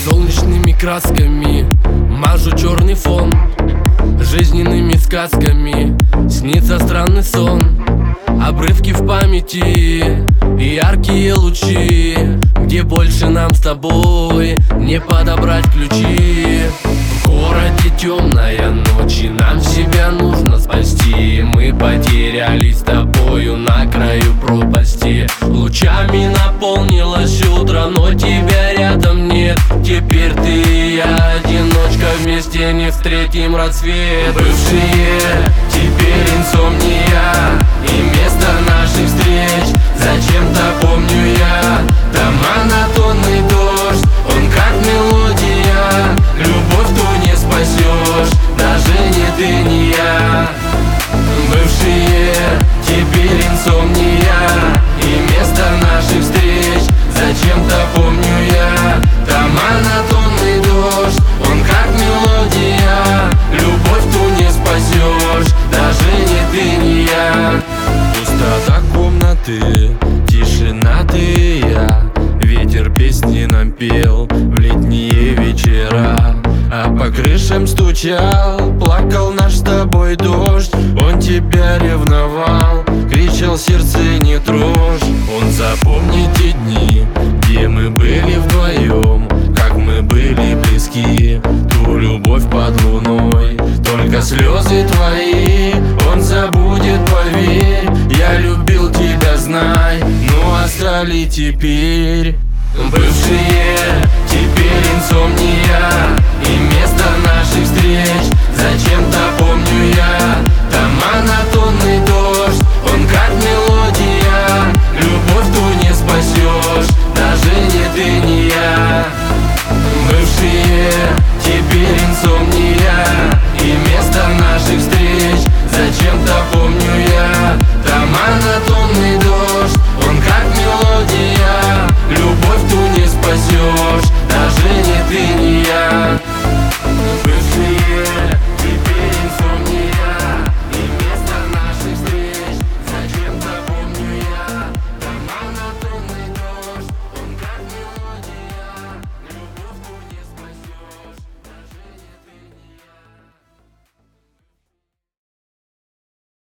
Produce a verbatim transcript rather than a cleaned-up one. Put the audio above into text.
Солнечными красками мажу черный фон, жизненными сказками снится странный сон. Обрывки в памяти и яркие лучи, где больше нам с тобой не подобрать ключи. В городе темная ночь, и нам себя нужно спасти. Мы потерялись с тобою на краю пропасти. Лучами наполнилось утро, но тебя рядом нет. Теперь ты и я одиночка, вместе не встретим рассвет. Бывшие, теперь инсомния и место наших встреч зачем-то помню я. Там монотонный дождь, он как мелодия. Любовь ту не спасешь, даже не ты, не я. Бывшие, теперь инсомния и место наших встреч зачем-то помню я. Там монотонный дождь, он как мелодия. Любовь ту не спасешь, даже не ты, не я. Пустота комнаты, тишина ты и я. Ветер песни нам пел в летние вечера, а по крышам стучал, плакал наш с тобой дождь. Он тебя ревновал, кричал: сердце не трожь. Он запомнит те дни, где мы были вдвоем, как мы были близки, ту любовь под луной. Только слезы твои он забудет, поверь. Я любил тебя, знай, но остались теперь